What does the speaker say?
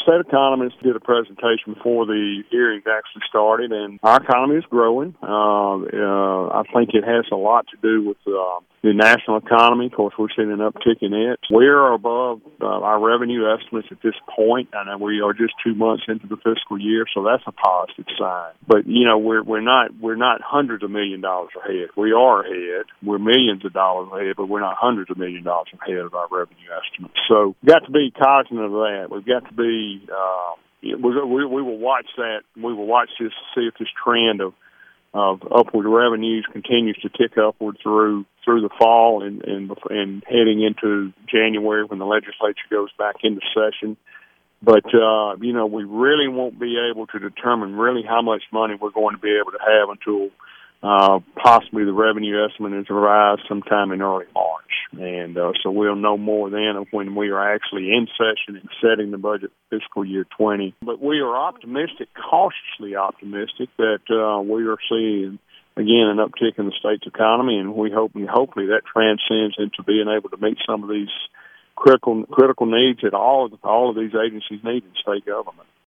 state economist did a presentation before the hearings actually started, and our economy is growing. I think it has a lot to do with the national economy. Of course, we're seeing an uptick in it. We're above our revenue estimates at this point, and we are just 2 months into the fiscal year, so that's a positive sign. But we're not hundreds of $millions ahead. We are ahead. We're millions of dollars ahead, but we're not hundreds of $millions ahead of our revenue estimates. So we've got to be cognizant of that. We've got to be. We will watch that. We will watch this to see if this trend of upward revenues continues to tick upward through the fall and heading into January when the legislature goes back into session. But, we really won't be able to determine really how much money we're going to be able to have until possibly the revenue estimate is revised sometime in early March. And so we'll know more then of when we are actually in session and setting the budget for fiscal year 20. But we are optimistic, cautiously optimistic, that we are seeing, again, an uptick in the state's economy, and hopefully that transcends into being able to meet some of these critical needs that all of these agencies need in state government.